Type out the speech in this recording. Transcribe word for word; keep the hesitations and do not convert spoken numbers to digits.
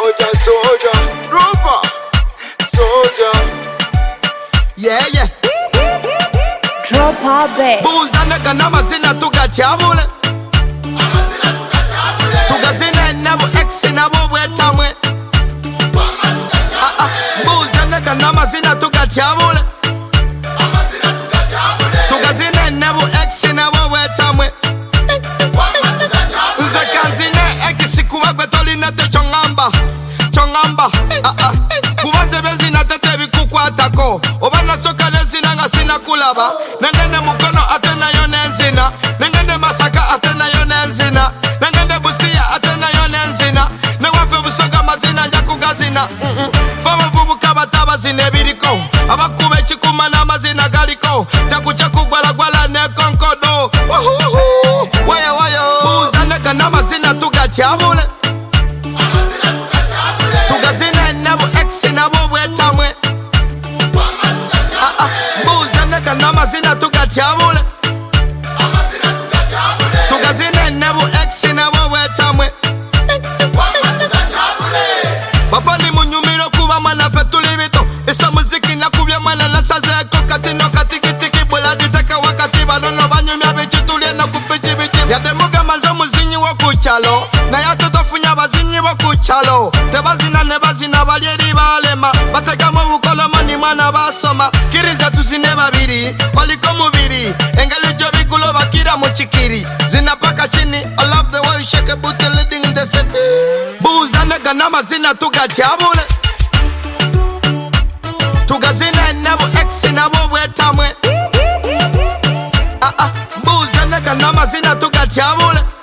soldier, soldier, rover, soldier. Yeah, yeah. Drop our bed. Buzana kana mazina tugatyabule. Tugazina nabo ex nabo bwetamwe. Ah ah. Buzana kana mazina tugatyabule. Tugazina nabo ex nabo bwetamwe. Nze kanzine ekisikuba gwe tolina te chongamba. Chongamba. Ah ah. Kubanze benzina tete bikukwatako. Oba nasoka lezina nga sina kulaba. Nengene mukono ate nayo nenzina. Nengene masaka ate nayo nenzina. Nengene busia ate nayo nenzina. Newafe busoga mazina nja kugazina. Fama vubuka batabazina ebiriko. Abakube chikuma n'amazina galiko. Chaku chaku gwala gwala ne konkodo. Waya waya. Buzaneka n'amazina tugatyabule. Tugazina nabo ex nabo bwetamwe. Buzaneka n'amazina tugatyabule. Tugazina nabo ex nabo bwetamwe. Bafani munyumiro kuba mwana fe tuli bito. Isa muziki nakubye mwana nasazeko katino katikitiki bula diteka wakati balono banyumya bichi tulie na kupichi bichi. Yademuga manzo muzinyi wo kuchalo. Na yatotofunya bazinyi wo kuchalo. Tebazina nebazina balyeri balema. Bateka mu bukoloma ni mwana basoma. Kiriza tuzine babiri baliko mubiri. Engeli jo bikulo bakira mu chikiri. Zina paka chini. I love the way you shake a booty leading in the city. Buzaneka n'amazina tugatyabule. Tugazina nabo ex nabo bwetamwe. Ah ah. Buzaneka n'amazina tugatyabule.